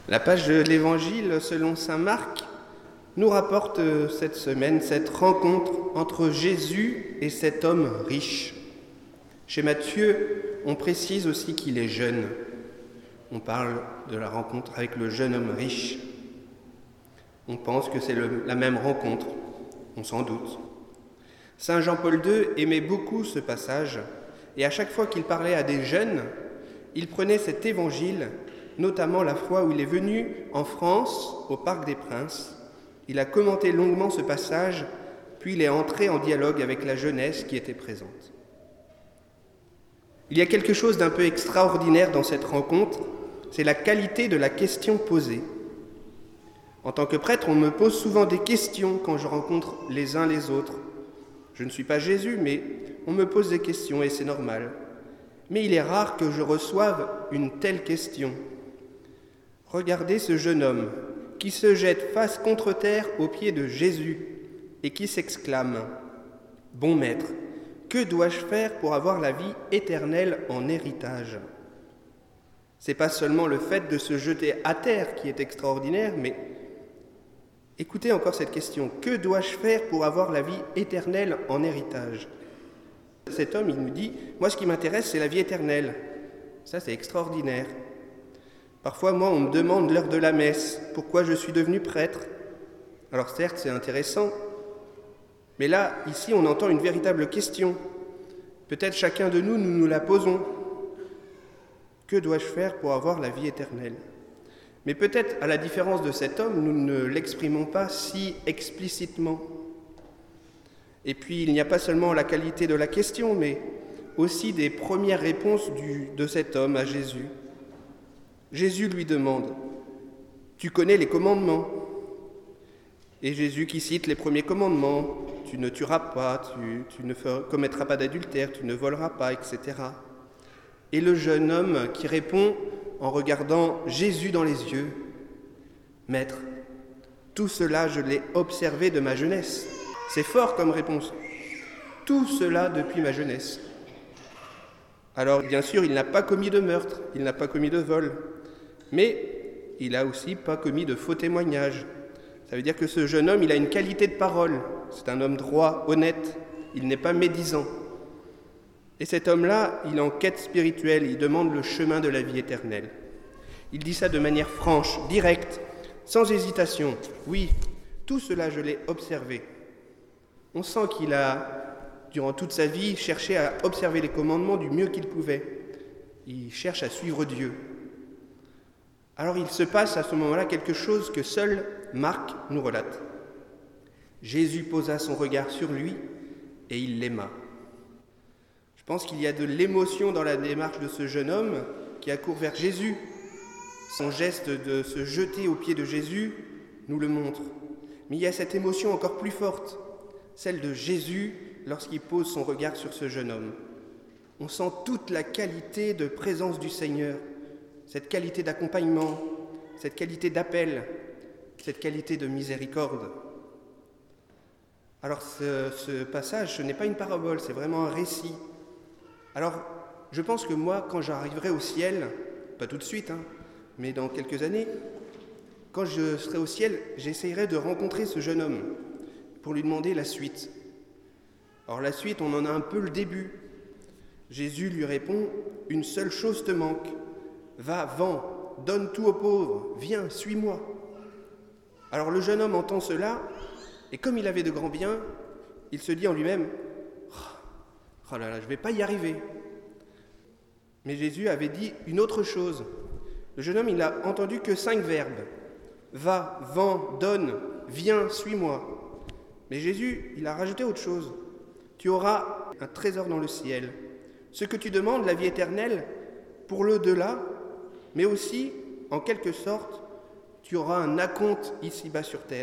La page de l'Évangile selon saint Marc nous rapporte cette semaine cette rencontre entre Jésus et cet homme riche. Chez Matthieu, on précise aussi qu'il est jeune. On parle de la rencontre avec le jeune homme riche. On pense que c'est la même rencontre, on s'en doute. Saint Jean-Paul II aimait beaucoup ce passage, et à chaque fois qu'il parlait à des jeunes, il prenait cet évangile, notamment la fois où il est venu en France, au Parc des Princes. Il a commenté longuement ce passage, puis il est entré en dialogue avec la jeunesse qui était présente. Il y a quelque chose d'un peu extraordinaire dans cette rencontre, c'est la qualité de la question posée. En tant que prêtre, on me pose souvent des questions quand je rencontre les uns les autres. Je ne suis pas Jésus, mais on me pose des questions et c'est normal. Mais il est rare que je reçoive une telle question. Regardez ce jeune homme qui se jette face contre terre aux pieds de Jésus et qui s'exclame « Bon maître, que dois-je faire pour avoir la vie éternelle en héritage ?» C'est pas seulement le fait de se jeter à terre qui est extraordinaire, mais écoutez encore cette question. Que dois-je faire pour avoir la vie éternelle en héritage ? Cet homme, il nous dit, moi ce qui m'intéresse, c'est la vie éternelle. Ça, c'est extraordinaire. Parfois, moi, on me demande l'heure de la messe, pourquoi je suis devenu prêtre. Alors certes, c'est intéressant, mais là, ici, on entend une véritable question. Peut-être chacun de nous, nous nous la posons. Que dois-je faire pour avoir la vie éternelle ? Mais peut-être, à la différence de cet homme, nous ne l'exprimons pas si explicitement. Et puis, il n'y a pas seulement la qualité de la question, mais aussi des premières réponses de cet homme à Jésus. Jésus lui demande « Tu connais les commandements ?» Et Jésus qui cite les premiers commandements « Tu ne tueras pas, tu ne commettras pas d'adultère, tu ne voleras pas, etc. » Et le jeune homme qui répond en regardant Jésus dans les yeux « Maître, tout cela je l'ai observé de ma jeunesse. » C'est fort comme réponse. Tout cela depuis ma jeunesse. Alors, bien sûr, il n'a pas commis de meurtre, il n'a pas commis de vol, mais il n'a aussi pas commis de faux témoignages. Ça veut dire que ce jeune homme, il a une qualité de parole. C'est un homme droit, honnête, il n'est pas médisant. Et cet homme-là, il est en quête spirituelle, il demande le chemin de la vie éternelle. Il dit ça de manière franche, directe, sans hésitation. Oui, tout cela, je l'ai observé. On sent qu'il a, durant toute sa vie, cherché à observer les commandements du mieux qu'il pouvait. Il cherche à suivre Dieu. Alors il se passe à ce moment-là quelque chose que seul Marc nous relate. Jésus posa son regard sur lui et il l'aima. Je pense qu'il y a de l'émotion dans la démarche de ce jeune homme qui accourt vers Jésus. Son geste de se jeter aux pieds de Jésus nous le montre. Mais il y a cette émotion encore plus forte, celle de Jésus lorsqu'il pose son regard sur ce jeune homme. On sent toute la qualité de présence du Seigneur, cette qualité d'accompagnement, cette qualité d'appel, cette qualité de miséricorde. Alors ce passage, ce n'est pas une parabole, c'est vraiment un récit. Alors, je pense que moi, quand j'arriverai au ciel, pas tout de suite, mais dans quelques années, quand je serai au ciel, j'essayerai de rencontrer ce jeune homme pour lui demander la suite. Alors la suite, on en a un peu le début. Jésus lui répond « Une seule chose te manque. Va, vends, donne tout aux pauvres, viens, suis-moi. » Alors le jeune homme entend cela, et comme il avait de grands biens, il se dit en lui-même « Oh là là, je ne vais pas y arriver. » Mais Jésus avait dit une autre chose. Le jeune homme, il n'a entendu que 5 verbes. « Va, vends, donne, viens, suis-moi. » Mais Jésus, il a rajouté autre chose. « Tu auras un trésor dans le ciel. Ce que tu demandes, la vie éternelle, pour l'au-delà, mais aussi, en quelque sorte, tu auras un acompte ici-bas sur terre. »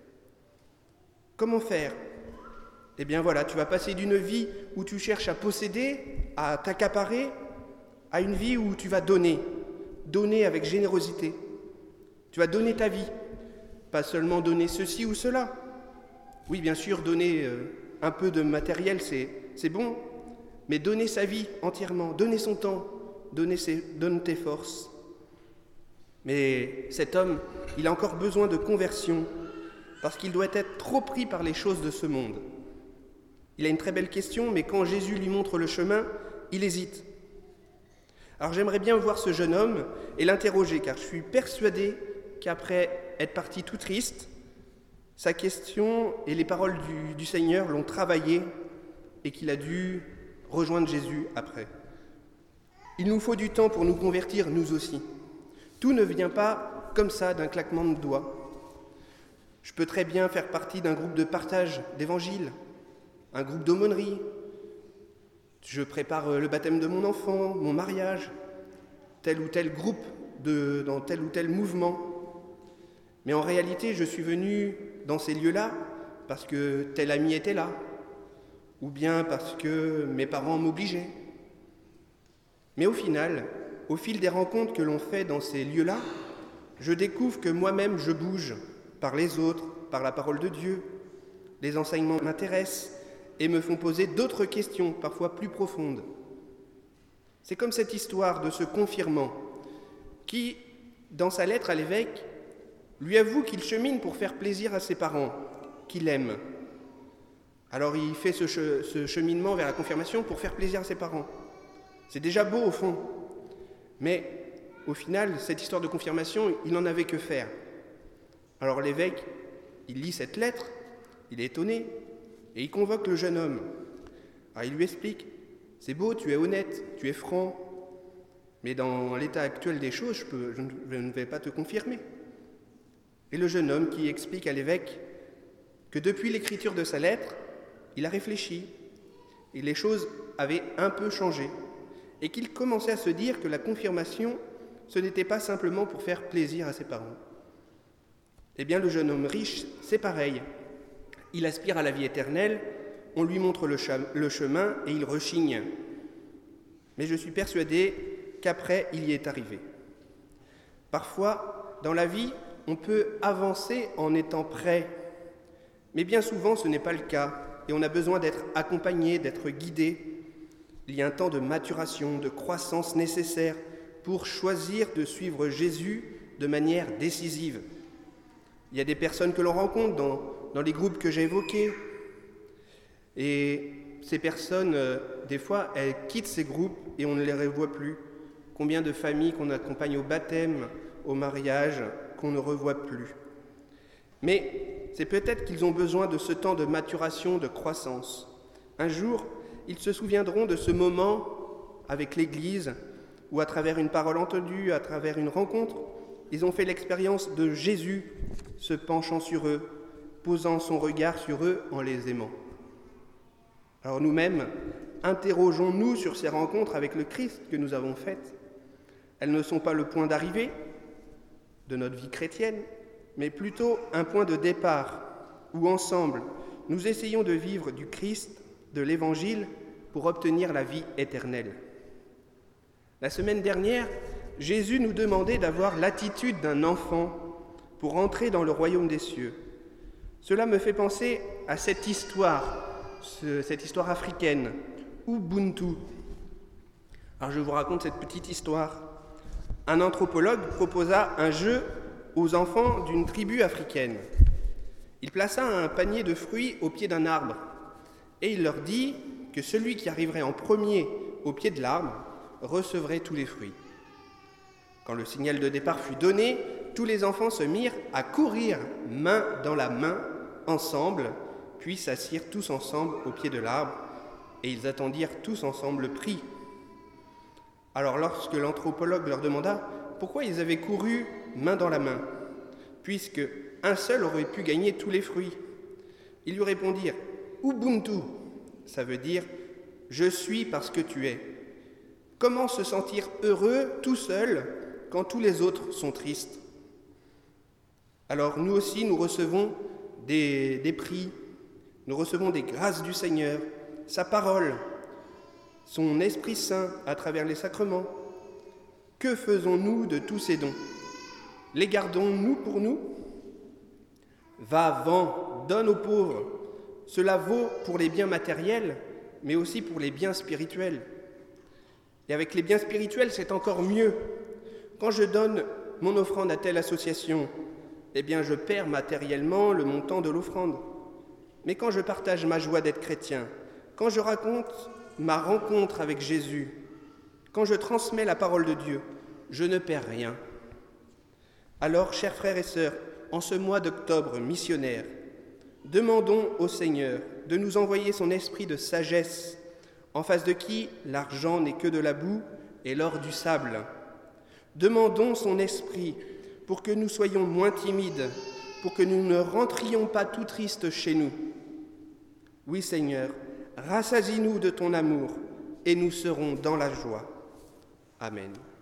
Comment faire ? Eh bien voilà, tu vas passer d'une vie où tu cherches à posséder, à t'accaparer, à une vie où tu vas donner avec générosité. Tu vas donner ta vie, pas seulement donner ceci ou cela. Oui, bien sûr, donner un peu de matériel, c'est bon, mais donner sa vie entièrement, donner son temps, donne tes forces. Mais cet homme, il a encore besoin de conversion, parce qu'il doit être trop pris par les choses de ce monde. Il a une très belle question, mais quand Jésus lui montre le chemin, il hésite. Alors j'aimerais bien voir ce jeune homme et l'interroger, car je suis persuadé qu'après être parti tout triste, sa question et les paroles du Seigneur l'ont travaillé et qu'il a dû rejoindre Jésus après. Il nous faut du temps pour nous convertir, nous aussi. Tout ne vient pas comme ça, d'un claquement de doigts. Je peux très bien faire partie d'un groupe de partage d'évangile, un groupe d'aumônerie. Je prépare le baptême de mon enfant, mon mariage, tel ou tel groupe dans tel ou tel mouvement. Mais en réalité, je suis venu dans ces lieux-là parce que tel ami était là, ou bien parce que mes parents m'obligeaient. Mais au final, au fil des rencontres que l'on fait dans ces lieux-là, je découvre que moi-même je bouge par les autres, par la parole de Dieu. Les enseignements m'intéressent et me font poser d'autres questions, parfois plus profondes. C'est comme cette histoire de ce confirmant qui, dans sa lettre à l'évêque, lui avoue qu'il chemine pour faire plaisir à ses parents, qu'il aime. Alors il fait ce cheminement vers la confirmation pour faire plaisir à ses parents. C'est déjà beau au fond, mais au final, cette histoire de confirmation, il n'en avait que faire. Alors l'évêque, il lit cette lettre, il est étonné, et il convoque le jeune homme. Alors il lui explique, c'est beau, tu es honnête, tu es franc, mais dans l'état actuel des choses, je ne vais pas te confirmer. Et le jeune homme qui explique à l'évêque que depuis l'écriture de sa lettre, il a réfléchi, et les choses avaient un peu changé, et qu'il commençait à se dire que la confirmation, ce n'était pas simplement pour faire plaisir à ses parents. Eh bien, le jeune homme riche, c'est pareil. Il aspire à la vie éternelle, on lui montre le chemin et il rechigne. Mais je suis persuadé qu'après, il y est arrivé. Parfois, dans la vie, on peut avancer en étant prêt, mais bien souvent, ce n'est pas le cas, et on a besoin d'être accompagné, d'être guidé. Il y a un temps de maturation, de croissance nécessaire pour choisir de suivre Jésus de manière décisive. Il y a des personnes que l'on rencontre dans les groupes que j'ai évoqués. Et ces personnes, des fois, elles quittent ces groupes et on ne les revoit plus. Combien de familles qu'on accompagne au baptême, au mariage, qu'on ne revoit plus. Mais c'est peut-être qu'ils ont besoin de ce temps de maturation, de croissance. Un jour, ils se souviendront de ce moment avec l'Église, où à travers une parole entendue, à travers une rencontre, ils ont fait l'expérience de Jésus se penchant sur eux, posant son regard sur eux en les aimant. Alors nous-mêmes, interrogeons-nous sur ces rencontres avec le Christ que nous avons faites. Elles ne sont pas le point d'arrivée de notre vie chrétienne, mais plutôt un point de départ, où ensemble, nous essayons de vivre du Christ, de l'Évangile, pour obtenir la vie éternelle. La semaine dernière, Jésus nous demandait d'avoir l'attitude d'un enfant pour entrer dans le royaume des cieux. Cela me fait penser à cette histoire africaine, Ubuntu. Alors je vous raconte cette petite histoire. Un anthropologue proposa un jeu aux enfants d'une tribu africaine. Il plaça un panier de fruits au pied d'un arbre et il leur dit que celui qui arriverait en premier au pied de l'arbre recevrait tous les fruits. Quand le signal de départ fut donné, tous les enfants se mirent à courir main dans la main, ensemble, puis s'assirent tous ensemble au pied de l'arbre, et ils attendirent tous ensemble le prix. Alors lorsque l'anthropologue leur demanda pourquoi ils avaient couru main dans la main, puisque un seul aurait pu gagner tous les fruits, ils lui répondirent « Ubuntu », ça veut dire « je suis parce que tu es ». Comment se sentir heureux tout seul quand tous les autres sont tristes? Alors nous aussi, nous recevons des prix, nous recevons des grâces du Seigneur, sa parole, son Esprit Saint à travers les sacrements. Que faisons-nous de tous ces dons? Les gardons-nous pour nous? Va, vends, donne aux pauvres. Cela vaut pour les biens matériels, mais aussi pour les biens spirituels. Et avec les biens spirituels, c'est encore mieux. Quand je donne mon offrande à telle association, eh bien je perds matériellement le montant de l'offrande. Mais quand je partage ma joie d'être chrétien, quand je raconte ma rencontre avec Jésus, quand je transmets la parole de Dieu, je ne perds rien. Alors, chers frères et sœurs, en ce mois d'octobre missionnaire, demandons au Seigneur de nous envoyer son esprit de sagesse, en face de qui l'argent n'est que de la boue et l'or du sable. Demandons son esprit pour que nous soyons moins timides, pour que nous ne rentrions pas tout tristes chez nous. Oui, Seigneur, rassasie-nous de ton amour et nous serons dans la joie. Amen.